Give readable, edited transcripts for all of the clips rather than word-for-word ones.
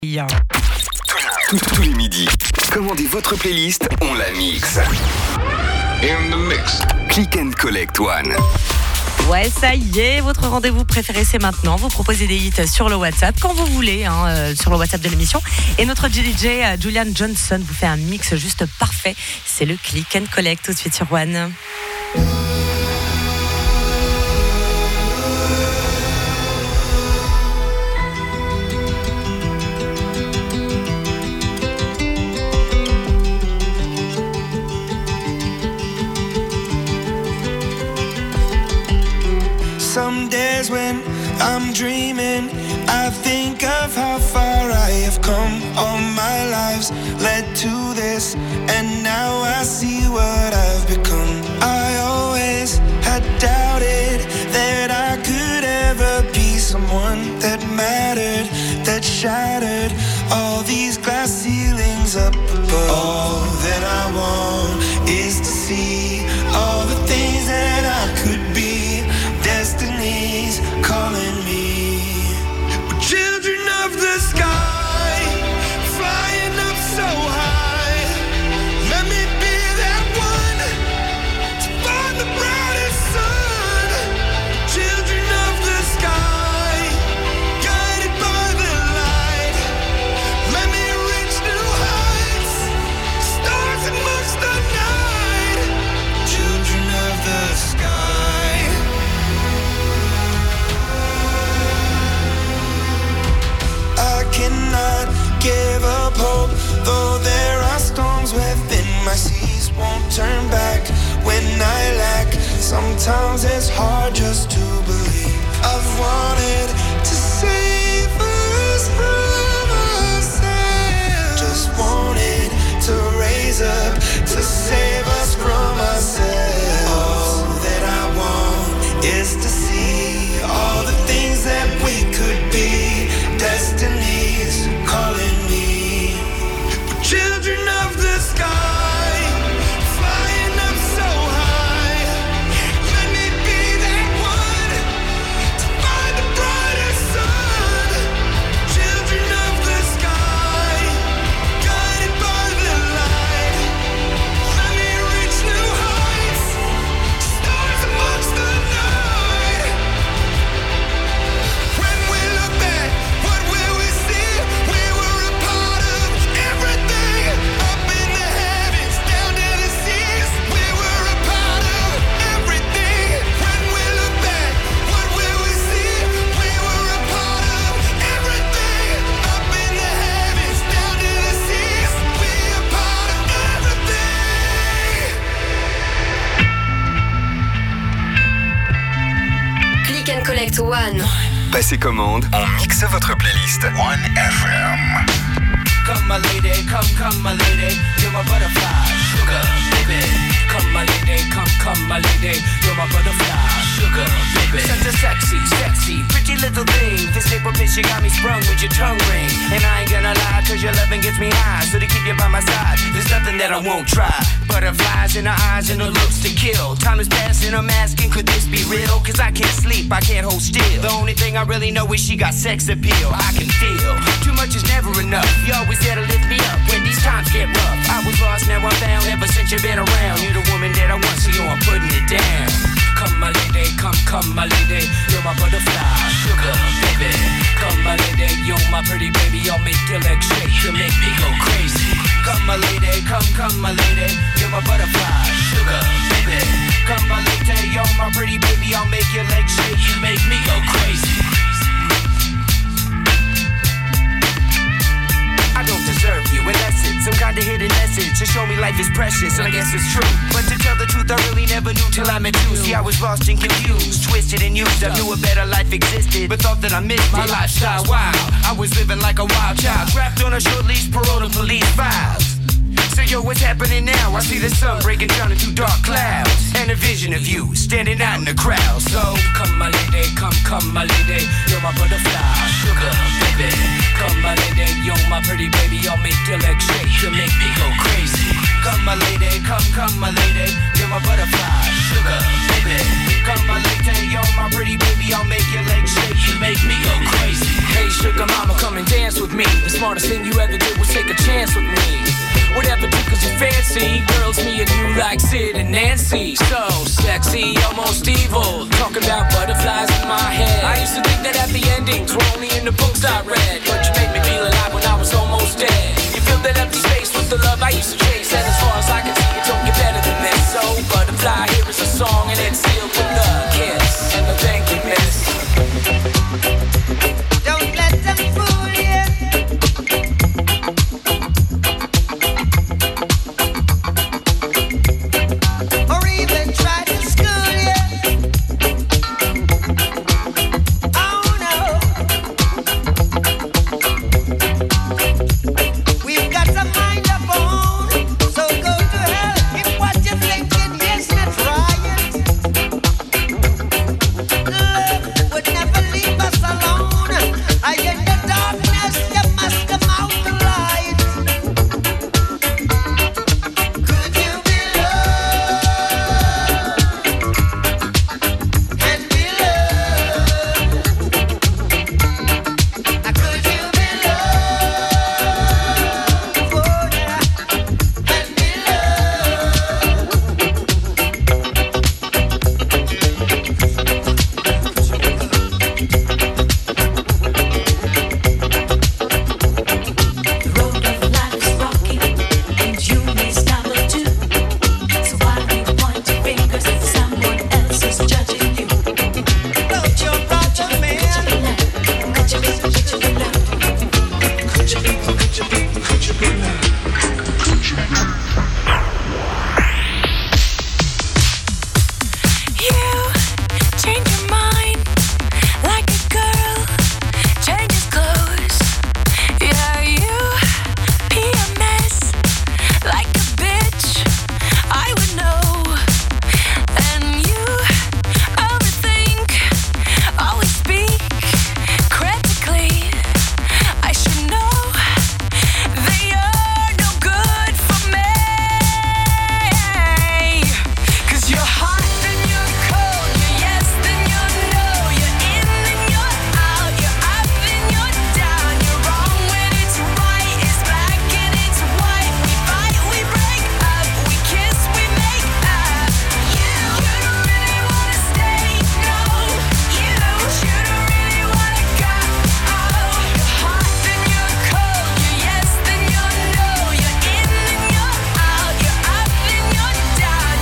Tous les midis, commandez votre playlist, on la mixe. In the mix. Click and Collect One. Ouais, ça y est, votre rendez-vous préféré, c'est maintenant. Vous proposez des hits sur le WhatsApp, quand vous voulez, sur le WhatsApp de l'émission. Et notre DJ, Julian Johnson, vous fait un mix juste parfait. C'est le Click and Collect, tout de suite sur One. Some days when I'm dreaming, I think of how far I have come. All my lives led to this, and now I see what I've become. I always had doubted that I could ever be someone that mattered, that shattered all these glass ceilings up above. All that I want is to see all the things that I could be. Destiny's calling me. We're children of the sky, flying up so high. Let me be that one to find the brightest sun. Children of the sky, guided by the light. Let me reach new heights, stars amongst the night. Children of the sky. Cannot give up hope, though there are storms within my seas. Won't turn back when I lack. Sometimes it's hard just to believe. I've wanted to save us from ourselves. Just wanted to raise up to save us from ourselves. All that I want is to see all the things that we could be. Destiny's calling me. We're children of the sky, flying up so high. Let me be that one to find the brightest sun. Children of the sky, guided by the light. Let me reach new heights, stars amongst the night. When we look back, what will we see? We were a part of everything, up in the heavens, down to the seas. We were a part of everything. When we look back, what will we see? We were a part of everything, up in the heavens, down to the seas. We a part of everything. Click and Collect One. Passez commande, on mixe votre playlist. One FM. Come my lady, come my lady, you're my butterfly, sugar baby. Come my lady, come my lady, you're my butterfly, sugar baby. Such a sexy, pretty little thing. This April bitch, you got me sprung with your tongue ring. And I ain't gonna lie, cause your loving gets me high. So to keep you by my side, there's nothing that I won't try. Butterflies in her eyes and her looks to kill. Time is passing, I'm asking, could this be real? Cause I can't sleep, I can't hold still. The only thing I really know is she got sex appeal. I can feel, too much is never enough. You always there to lift me up when these times get rough. I was lost, now I'm found, ever since you've been around. You're the woman that I want, so yo, I'm putting it down. Come my lady, come my lady, you're my butterfly, sugar baby. Come my lady, you're my pretty baby, I'll make your legs shake, you make me go crazy. Come my lady, come my lady, you're my butterfly, sugar baby. Come my lady, you're my pretty baby, I'll make your legs shake, you make me go crazy. I don't deserve you, unless it's some kind of hidden message to show me life is precious, and I guess it's true. But to tell the truth, I really never knew till I met you. See, I was lost and confused, twisted and used. I knew a better life existed, but thought that I missed my lifestyle. Wow, I was living like a wild child, trapped on a short leash, paroled to police files. So yo, what's happening now? I see the sun breaking down into dark clouds, and a vision of you standing out in the crowd. So come my lady, come my lady, you're my butterfly, sugar baby. Come my lady, you're my pretty baby, I'll make your legs shake, you make me go crazy. Come my lady, come my lady, you're my butterfly, sugar baby. Come my lady, you're my pretty baby, I'll make your legs shake, you make me go crazy. Hey sugar mama, come and dance with me. The smartest thing you ever did was take a chance with me. Whatever tickles your fancy, girls, me and you like Sid and Nancy. So sexy, almost evil, talking about butterflies in my head. I used to think that happy endings were only in the books I read, but you made me feel alive when I was almost dead. You filled that empty space with the love I used to chase, and as far as I can see, it don't get better than this. So butterfly, here is a song, and it's sealed with a kiss and a thank you, miss. Don't let them fool you. Or even try to school you. Oh no. We've got a mind of our own, so go to hell if what you're thinking is not right. Love would never leave us alone. I in the darkness, you must come out the light. Could you be loved and be loved? Could you be loved, oh yeah, and be The road of life is rocky, and you may stumble too. So why do you point your fingers at someone else who's judging you? Don't you brother man? Could you be loved? You change your mind like a girl changes clothes. Yeah, you PMS like a bitch. I would know. And you overthink, always speak critically. I should know that you're no good for me. 'Cause you're hot, then you're cold, you're yes, then you're no, you're in, then you're out, you're up, then you're down, you're wrong when it's right, it's black and it's white. We fight, we break up, we kiss, we make up. You don't really wanna stay, no. You don't really wanna go. You're hot, then you're cold, you're yes, then you're no, you're in, then you're out, you're up, then you're down.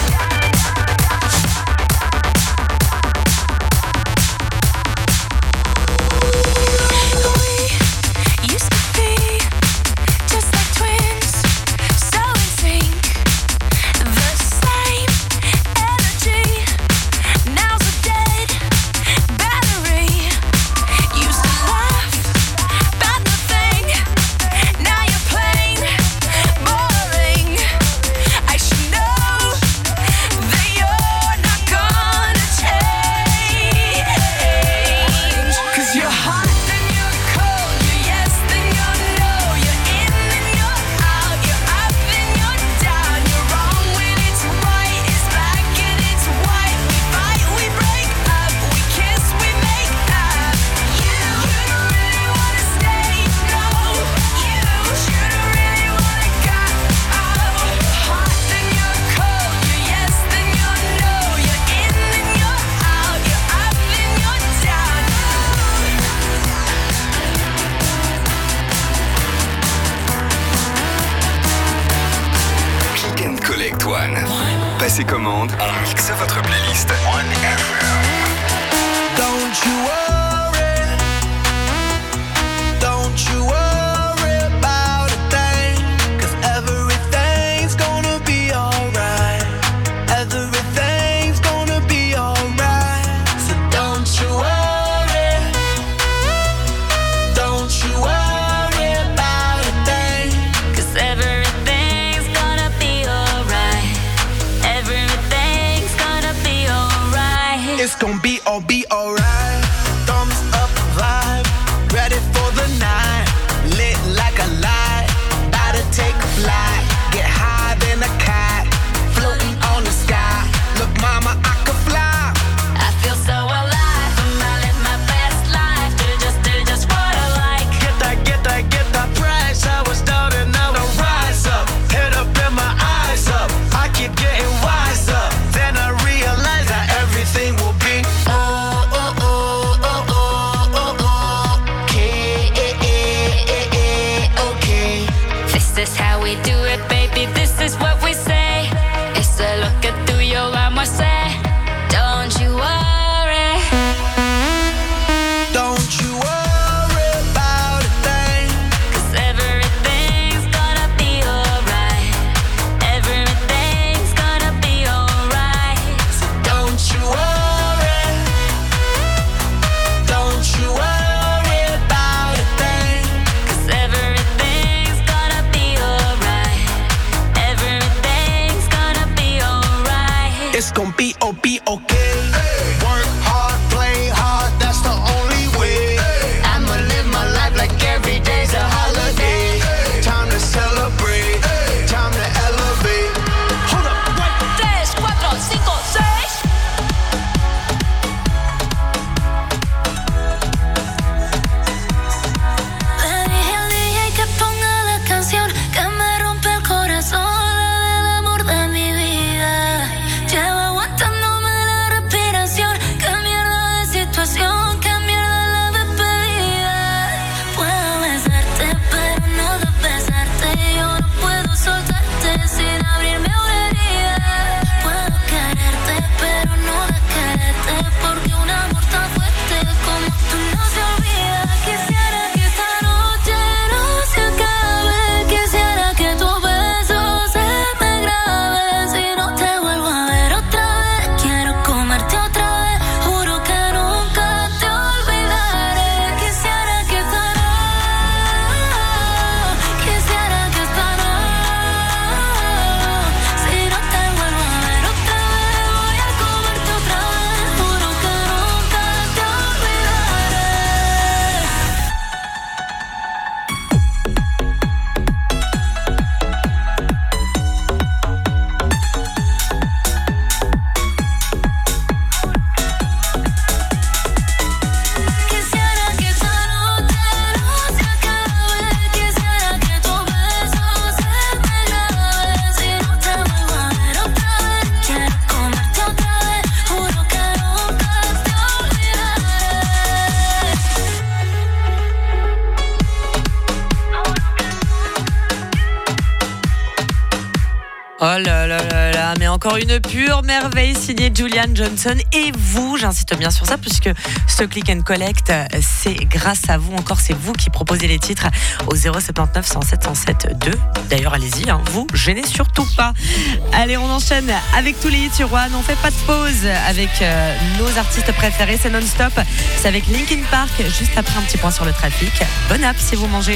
We used to be just like twins, so in sync. The same energy, now's a dead battery. Used to laugh about nothing, now you're plain boring. I should know that you're not gonna change. 'Cause you're hot, then you're cold, you're yes, then you're no, you're in, then you're out, you're up, then you're down, you're wrong when it's right, it's black and it's white. We fight, we break up, we kiss, we make up. You don't really wanna stay, no. You don't really wanna go. Hot, then you're cold, you're yes, then you're no, you're in, then you're out, you're up, then you're down. Click and Collect One. Passez commande, on mixe votre playlist. Don't you worry about a thing, 'cause everything's gonna be alright. Everything's gonna be alright. So don't you worry about a thing. 'Cause everything's gonna be alright. Everything's gonna be alright. It's gonna be alright. Don't Oh là là là là, mais encore une pure merveille signée Julian Johnson. Et vous, j'insiste bien sur ça, puisque ce Click and Collect, c'est grâce à vous, encore c'est vous qui proposez les titres au 079 107 107 2. D'ailleurs, allez-y, vous gênez surtout pas. Allez, on enchaîne avec tous les hits sur One. On fait pas de pause avec nos artistes préférés, c'est non-stop. C'est avec Linkin Park, juste après un petit point sur le trafic. Bonne app si vous mangez.